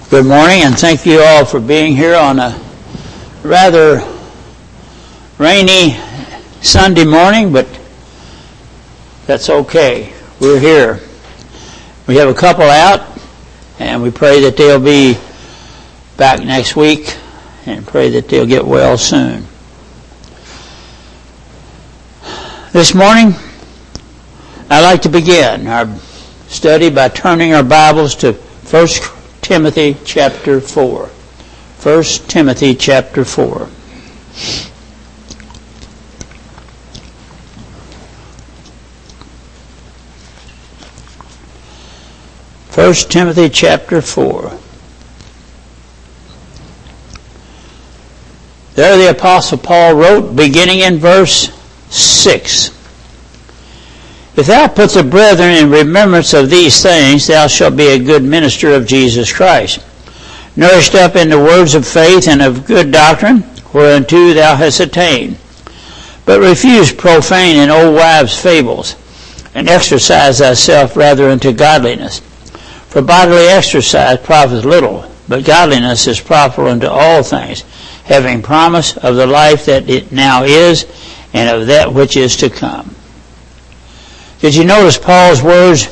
Good morning, and thank you all for being here on a rather rainy Sunday morning, but that's okay. We're here. We have a couple out, and we pray that they'll be back next week, and pray that they'll get well soon. This morning, I'd like to begin our study by turning our Bibles to 1 Timothy chapter 4. 1 Timothy chapter 4. 1 Timothy chapter 4. There the Apostle Paul wrote, beginning in verse 6. If thou put the brethren in remembrance of these things, thou shalt be a good minister of Jesus Christ, nourished up in the words of faith and of good doctrine, whereunto thou hast attained. But refuse profane and old wives' fables, and exercise thyself rather unto godliness. For bodily exercise profiteth little, but godliness is proper unto all things, having promise of the life that it now is, and of that which is to come. Did you notice Paul's words?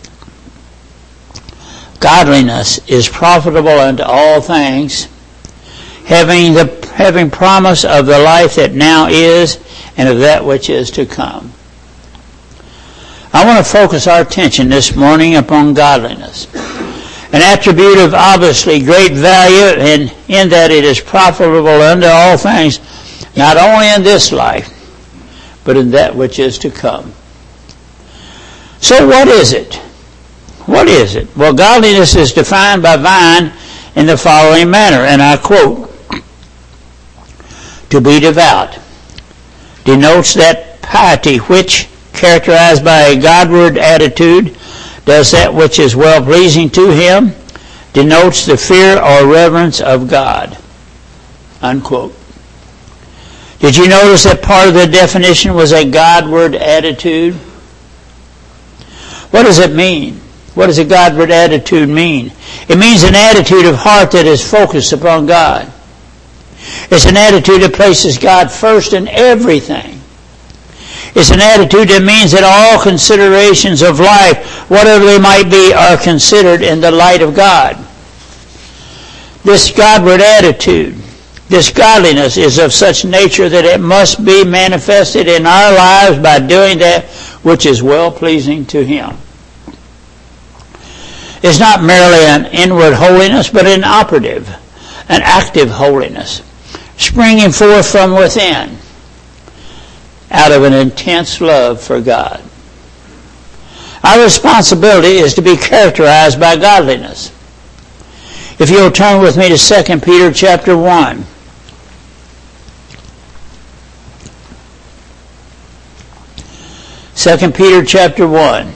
Godliness is profitable unto all things, having promise of the life that now is, and of that which is to come. I want to focus our attention this morning upon godliness, an attribute of obviously great value, and in that it is profitable unto all things, not only in this life, but in that which is to come. So what is it? What is it? Well, godliness is defined by Vine in the following manner, and I quote, to be devout denotes that piety which, characterized by a Godward attitude, does that which is well-pleasing to Him, denotes the fear or reverence of God. Unquote. Did you notice that part of the definition was a Godward attitude? What does it mean? What does a Godward attitude mean? It means an attitude of heart that is focused upon God. It's an attitude that places God first in everything. It's an attitude that means that all considerations of life, whatever they might be, are considered in the light of God. This Godward attitude, this godliness, is of such nature that it must be manifested in our lives by doing that which is well-pleasing to Him. It's not merely an inward holiness, but an operative, an active holiness, springing forth from within, out of an intense love for God. Our responsibility is to be characterized by godliness. If you'll turn with me to 2 Peter chapter 1. 2 Peter chapter 1.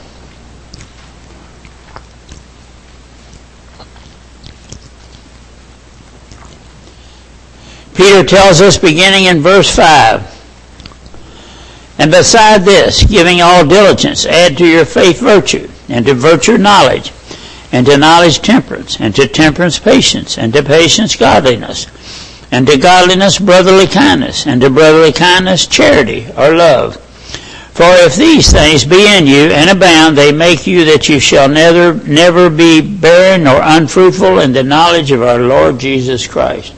Peter tells us, beginning in verse 5, and beside this, giving all diligence, add to your faith virtue, and to virtue knowledge, and to knowledge temperance, and to temperance patience, and to patience godliness, and to godliness brotherly kindness, and to brotherly kindness charity or love. For if these things be in you and abound, they make you that you shall never be barren nor unfruitful in the knowledge of our Lord Jesus Christ.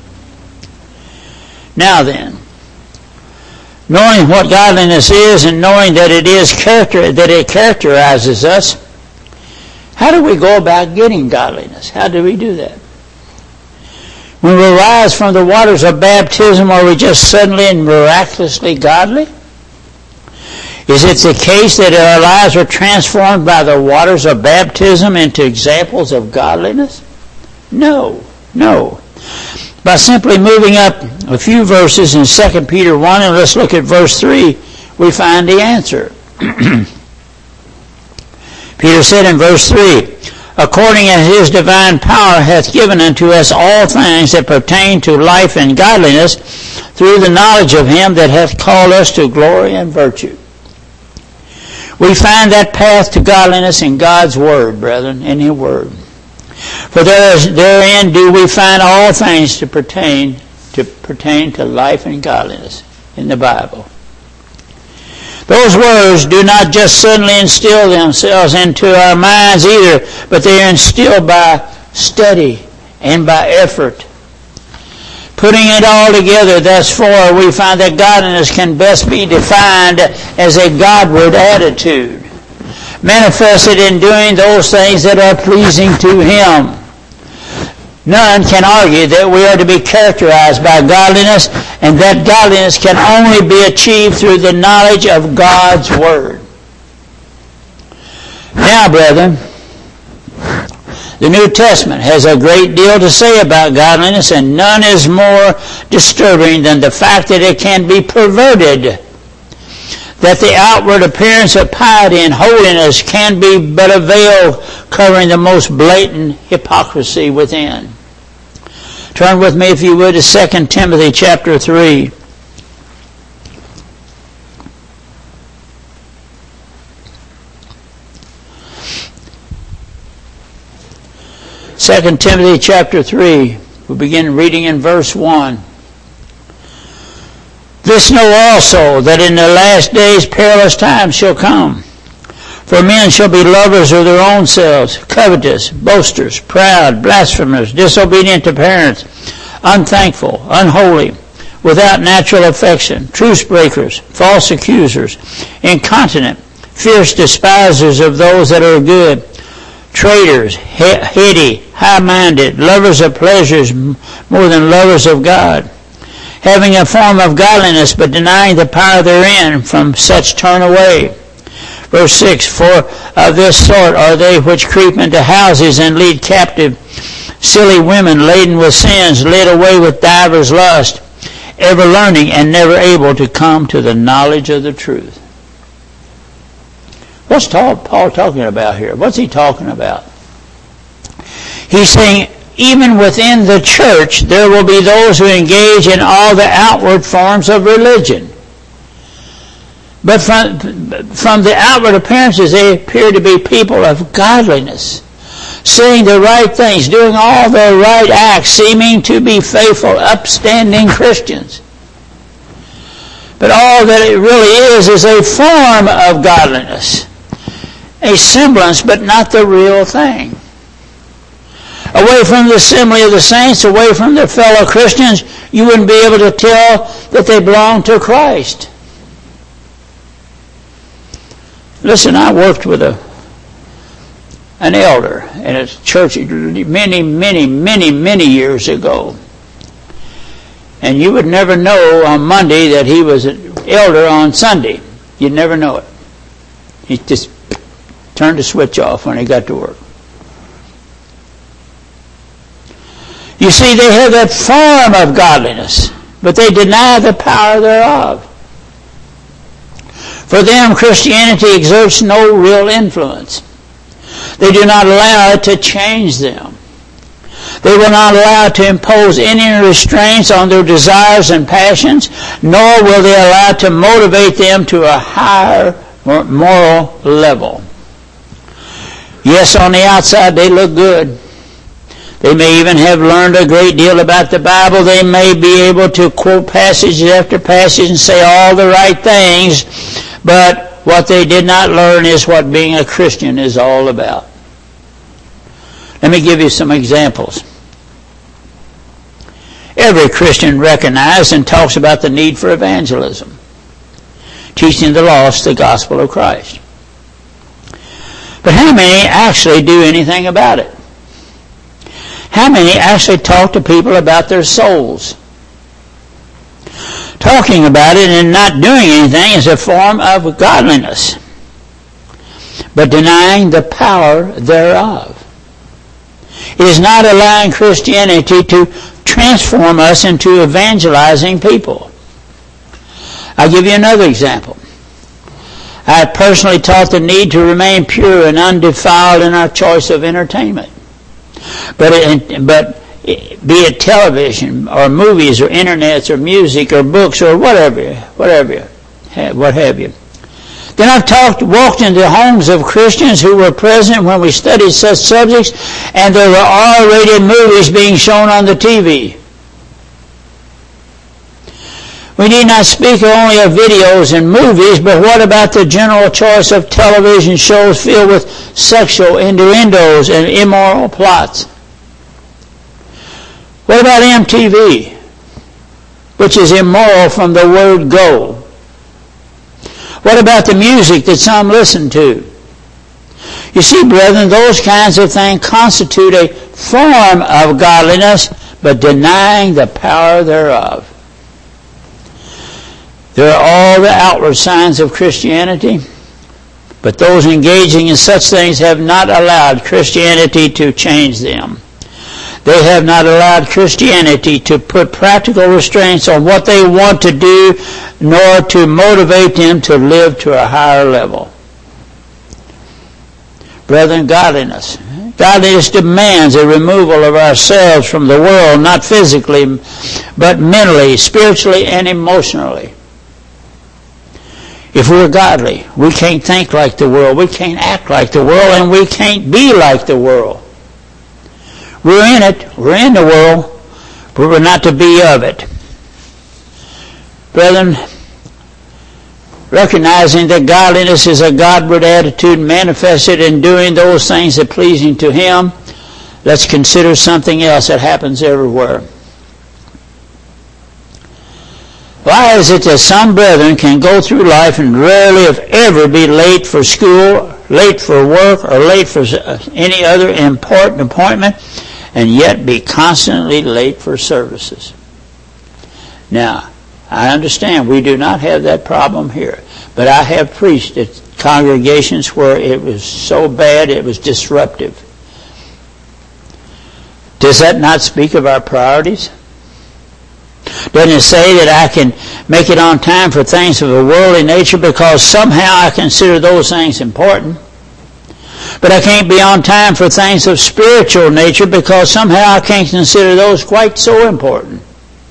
Now then, knowing what godliness is and knowing that it characterizes us, how do we go about getting godliness? How do we do that? When we rise from the waters of baptism, are we just suddenly and miraculously godly? Is it the case that our lives are transformed by the waters of baptism into examples of godliness? No. By simply moving up a few verses in 2 Peter 1, and let's look at verse 3, we find the answer. Peter said in verse 3, according as His divine power hath given unto us all things that pertain to life and godliness, through the knowledge of Him that hath called us to glory and virtue. We find that path to godliness in God's Word, brethren, in His Word. For therein do we find all things to pertain to life and godliness in the Bible. Those words do not just suddenly instill themselves into our minds either, but they are instilled by study and by effort. Putting it all together thus far, we find that godliness can best be defined as a Godward attitude, manifested in doing those things that are pleasing to Him. None can argue that we are to be characterized by godliness, and that godliness can only be achieved through the knowledge of God's Word. Now, brethren, the New Testament has a great deal to say about godliness, and none is more disturbing than the fact that it can be perverted, that the outward appearance of piety and holiness can be but a veil covering the most blatant hypocrisy within. Turn with me, if you would, to 2 Timothy chapter 3. Second Timothy chapter 3. We begin reading in verse 1. This know also, that in the last days perilous times shall come. For men shall be lovers of their own selves, covetous, boasters, proud, blasphemers, disobedient to parents, unthankful, unholy, without natural affection, truce breakers, false accusers, incontinent, fierce despisers of those that are good, traitors, heady, high-minded, lovers of pleasures more than lovers of God, having a form of godliness, but denying the power therein. From such turn away. Verse 6, For of this sort are they which creep into houses and lead captive silly women laden with sins, led away with divers lusts, ever learning and never able to come to the knowledge of the truth. What's Paul talking about here? What's he talking about? He's saying, even within the church, there will be those who engage in all the outward forms of religion. But from the outward appearances, they appear to be people of godliness, saying the right things, doing all the right acts, seeming to be faithful, upstanding Christians. But all that it really is a form of godliness, a semblance, but not the real thing. Away from the assembly of the saints, away from their fellow Christians, you wouldn't be able to tell that they belong to Christ. Listen, I worked with an elder in a church many years ago. And you would never know on Monday that he was an elder on Sunday. You'd never know it. He just turned the switch off when he got to work. You see, they have that form of godliness, but they deny the power thereof. For them, Christianity exerts no real influence. They do not allow it to change them. They will not allow it to impose any restraints on their desires and passions, nor will they allow it to motivate them to a higher moral level. Yes, on the outside they look good. They may even have learned a great deal about the Bible. They may be able to quote passage after passage and say all the right things, but what they did not learn is what being a Christian is all about. Let me give you some examples. Every Christian recognizes and talks about the need for evangelism, teaching the lost the gospel of Christ. But how many actually do anything about it? How many actually talk to people about their souls? Talking about it and not doing anything is a form of godliness, but denying the power thereof. It is not allowing Christianity to transform us into evangelizing people. I'll give you another example. I have personally taught the need to remain pure and undefiled in our choice of entertainment. But be it television or movies or internets or music or books or what have you. Then I've walked into homes of Christians who were present when we studied such subjects, and there were R-rated movies being shown on the TV. We need not speak only of videos and movies, but what about the general choice of television shows filled with sexual innuendos and immoral plots? What about MTV, which is immoral from the word go? What about the music that some listen to? You see, brethren, those kinds of things constitute a form of godliness, but denying the power thereof. There are all the outward signs of Christianity, but those engaging in such things have not allowed Christianity to change them. They have not allowed Christianity to put practical restraints on what they want to do, nor to motivate them to live to a higher level. Brethren, godliness. Godliness demands a removal of ourselves from the world, not physically, but mentally, spiritually, and emotionally. If we're godly, we can't think like the world, we can't act like the world, and we can't be like the world. We're in it, we're in the world, but we're not to be of it. Brethren, recognizing that godliness is a Godward attitude manifested in doing those things that are pleasing to Him, let's consider something else that happens everywhere. Why is it that some brethren can go through life and rarely, if ever, be late for school, late for work, or late for any other important appointment, and yet be constantly late for services? Now, I understand we do not have that problem here, but I have preached at congregations where it was so bad it was disruptive. Does that not speak of our priorities? Doesn't it say that I can make it on time for things of a worldly nature because somehow I consider those things important? But I can't be on time for things of spiritual nature because somehow I can't consider those quite so important.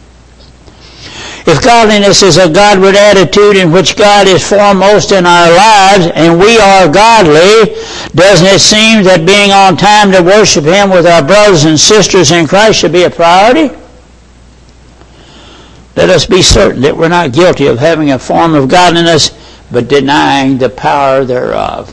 If godliness is a Godward attitude in which God is foremost in our lives and we are godly, doesn't it seem that being on time to worship Him with our brothers and sisters in Christ should be a priority? Let us be certain that we're not guilty of having a form of godliness, but denying the power thereof.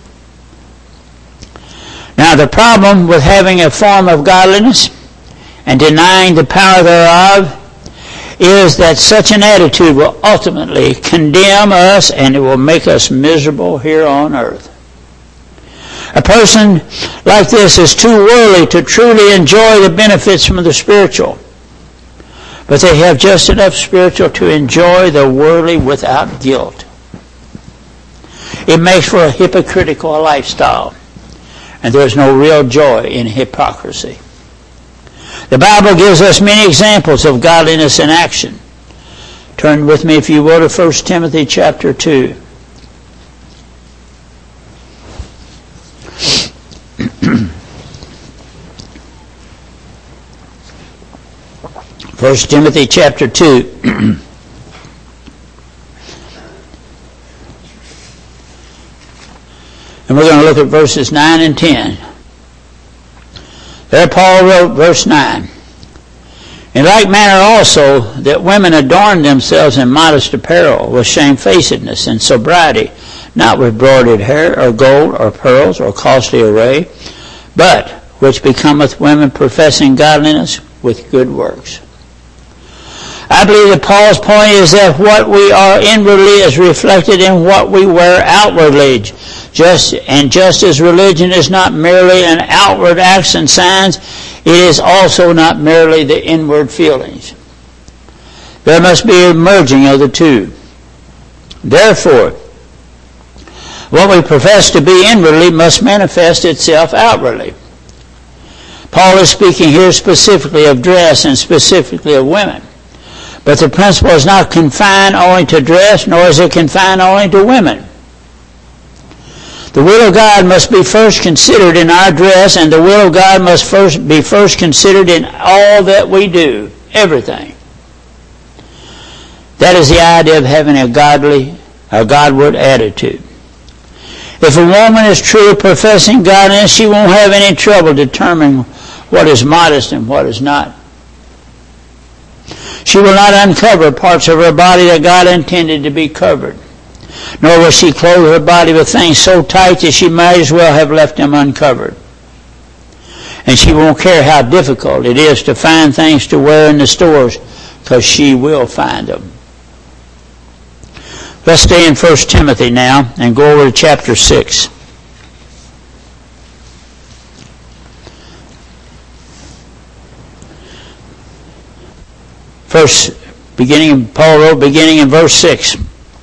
Now, the problem with having a form of godliness and denying the power thereof is that such an attitude will ultimately condemn us and it will make us miserable here on earth. A person like this is too worldly to truly enjoy the benefits from the spiritual. But they have just enough spiritual to enjoy the worldly without guilt. It makes for a hypocritical lifestyle, and there's no real joy in hypocrisy. The Bible gives us many examples of godliness in action. Turn with me, if you will, to 1 Timothy chapter 2. First Timothy chapter 2. And we're going to look at verses 9 and 10. There Paul wrote, verse 9. In like manner also, that women adorn themselves in modest apparel, with shamefacedness and sobriety, not with broidered hair, or gold, or pearls, or costly array, but which becometh women professing godliness with good works. I believe that Paul's point is that what we are inwardly is reflected in what we wear outwardly. Just as religion is not merely an outward acts and signs, it is also not merely the inward feelings. There must be a merging of the two. Therefore, what we profess to be inwardly must manifest itself outwardly. Paul is speaking here specifically of dress and specifically of women. But the principle is not confined only to dress, nor is it confined only to women. The will of God must be first considered in our dress, and the will of God must be first considered in all that we do, everything. That is the idea of having a godly a Godward attitude. If a woman is truly professing godliness, she won't have any trouble determining what is modest and what is not. She will not uncover parts of her body that God intended to be covered, nor will she clothe her body with things so tight that she might as well have left them uncovered. And she won't care how difficult it is to find things to wear in the stores, because she will find them. Let's stay in 1 Timothy now and go over to chapter 6. Paul wrote beginning in verse 6.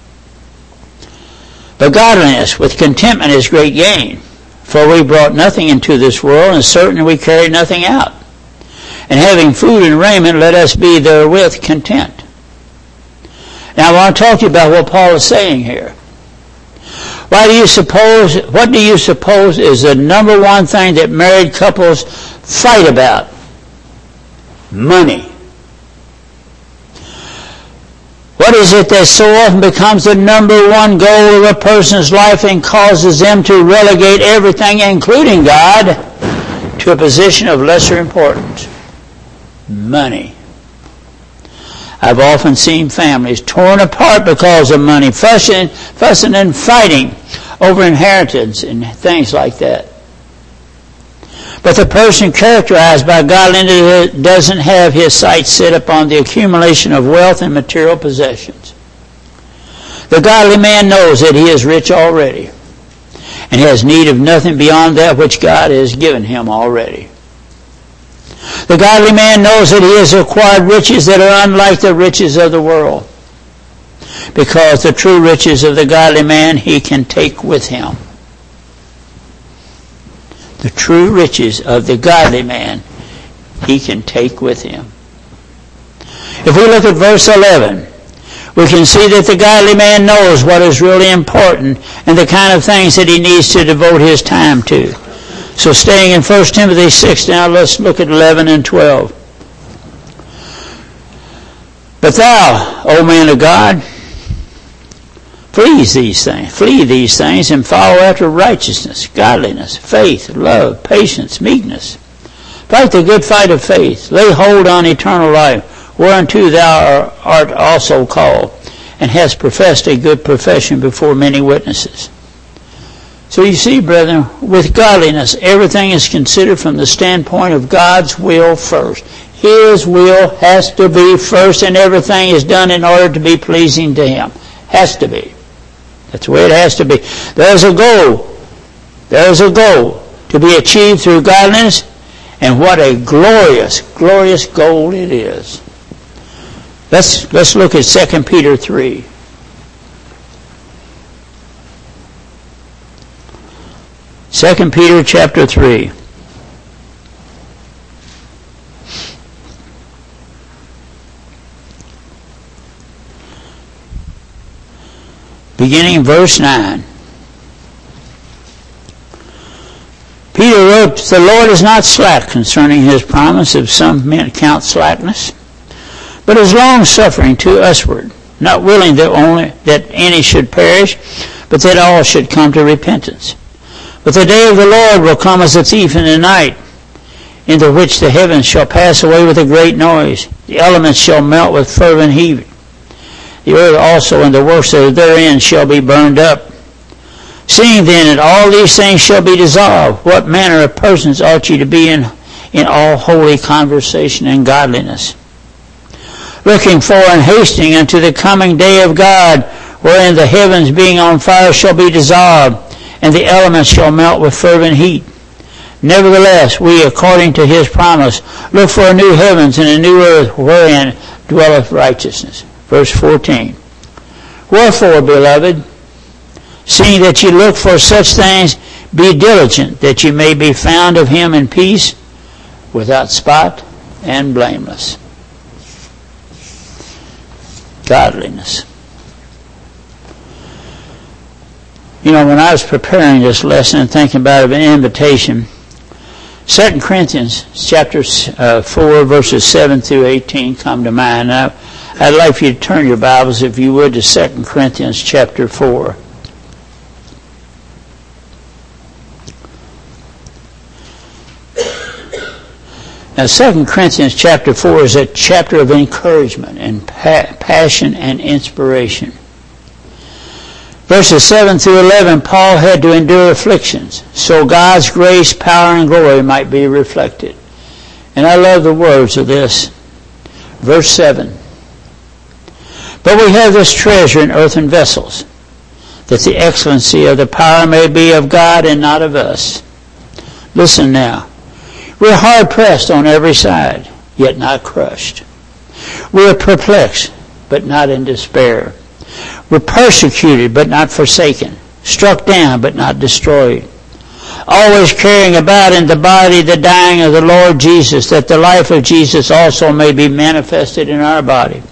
But godliness with contentment is great gain. For we brought nothing into this world, and certainly we carried nothing out. And having food and raiment, let us be therewith content. Now I want to talk to you about what Paul is saying here. What do you suppose is the number one thing that married couples fight about? Money. What is it that so often becomes the number one goal of a person's life and causes them to relegate everything, including God, to a position of lesser importance? Money. I've often seen families torn apart because of money, fussing and fighting over inheritance and things like that. But the person characterized by godliness doesn't have his sights set upon the accumulation of wealth and material possessions. The godly man knows that he is rich already and has need of nothing beyond that which God has given him already. The godly man knows that he has acquired riches that are unlike the riches of the world, because the true riches of the godly man he can take with him. The true riches of the godly man he can take with him. If we look at verse 11, we can see that the godly man knows what is really important and the kind of things that he needs to devote his time to. So staying in 1 Timothy 6 now, let's look at 11 and 12. But thou, O man of God, flee these things, and follow after righteousness, godliness, faith, love, patience, meekness. Fight the good fight of faith. Lay hold on eternal life, whereunto thou art also called, and hast professed a good profession before many witnesses. So you see, brethren, with godliness, everything is considered from the standpoint of God's will first. His will has to be first, and everything is done in order to be pleasing to Him. Has to be. That's the way it has to be. There's a goal. There's a goal to be achieved through godliness, and what a glorious, glorious goal it is. Let's look at 2 Peter 3. Second Peter chapter 3. Beginning in verse 9. Peter wrote, the Lord is not slack concerning His promise, as some men count slackness, but is long-suffering to usward, not willing that any should perish, but that all should come to repentance. But the day of the Lord will come as a thief in the night, into which the heavens shall pass away with a great noise. The elements shall melt with fervent heat. The earth also and the works that are therein shall be burned up. Seeing then that all these things shall be dissolved, what manner of persons ought ye to be in all holy conversation and godliness? Looking for and hasting unto the coming day of God, wherein the heavens being on fire shall be dissolved, and the elements shall melt with fervent heat. Nevertheless, we, according to His promise, look for a new heavens and a new earth, wherein dwelleth righteousness. Verse 14. Wherefore, beloved, seeing that ye look for such things, be diligent that ye may be found of Him in peace, without spot and blameless. Godliness. You know, when I was preparing this lesson and thinking about an invitation, 2 Corinthians chapter 4, verses 7 through 18 come to mind. Now, I'd like for you to turn your Bibles, if you would, to 2 Corinthians chapter 4. Now, 2 Corinthians chapter 4 is a chapter of encouragement and passion and inspiration. Verses 7 through 11, Paul had to endure afflictions, so God's grace, power, and glory might be reflected. And I love the words of this. Verse 7. But we have this treasure in earthen vessels, that the excellency of the power may be of God and not of us. Listen now. We're hard pressed on every side, yet not crushed. We're perplexed, but not in despair. We're persecuted, but not forsaken. Struck down, but not destroyed. Always carrying about in the body the dying of the Lord Jesus, that the life of Jesus also may be manifested in our body.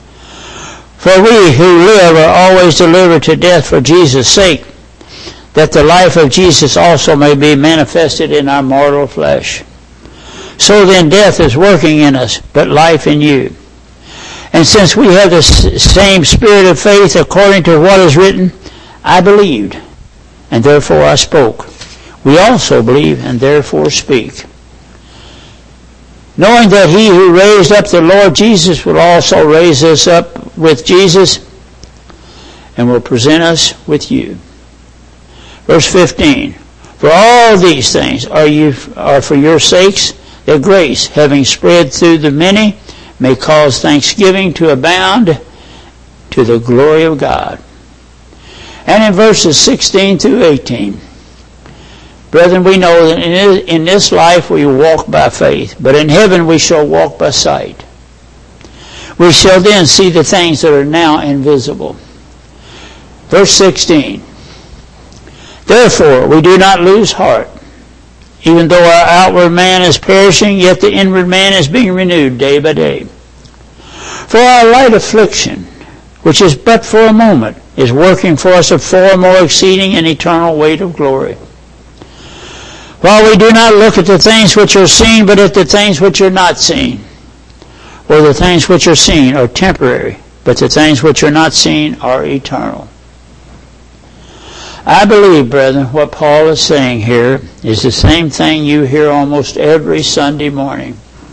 For we who live are always delivered to death for Jesus' sake, that the life of Jesus also may be manifested in our mortal flesh. So then death is working in us, but life in you. And since we have the same spirit of faith according to what is written, I believed, and therefore I spoke. We also believe, and therefore speak. Knowing that he who raised up the Lord Jesus will also raise us up with Jesus, and will present us with you. Verse 15. For all these things are for your sakes, that grace, having spread through the many, may cause thanksgiving to abound to the glory of God. And in verses 16 through 18, brethren, we know that in this life we walk by faith, but in heaven we shall walk by sight. We shall then see the things that are now invisible. Verse 16, therefore we do not lose heart. Even though our outward man is perishing, yet the inward man is being renewed day by day. For our light affliction, which is but for a moment, is working for us a far more exceeding and eternal weight of glory. While we do not look at the things which are seen, but at the things which are not seen. For the things which are seen are temporary, but the things which are not seen are eternal. I believe, brethren, what Paul is saying here is the same thing you hear almost every Sunday morning.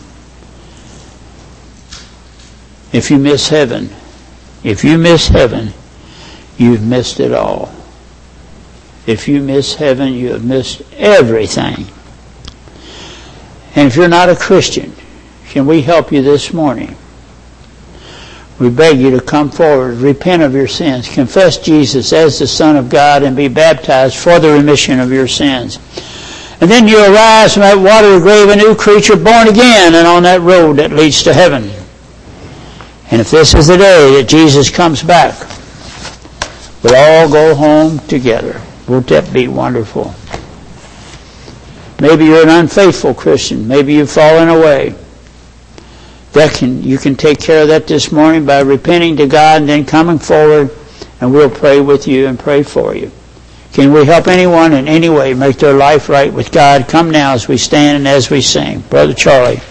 If you miss heaven, you've missed it all. If you miss heaven, you have missed everything. And if you're not a Christian, can we help you this morning? We beg you to come forward, repent of your sins, confess Jesus as the Son of God, and be baptized for the remission of your sins. And then you arise from that watery grave a new creature, born again, and on that road that leads to heaven. And if this is the day that Jesus comes back, we'll all go home together. Won't that be wonderful? Maybe you're an unfaithful Christian. Maybe you've fallen away. You can take care of that this morning by repenting to God and then coming forward, and we'll pray with you and pray for you. Can we help anyone in any way make their life right with God? Come now as we stand and as we sing. Brother Charlie.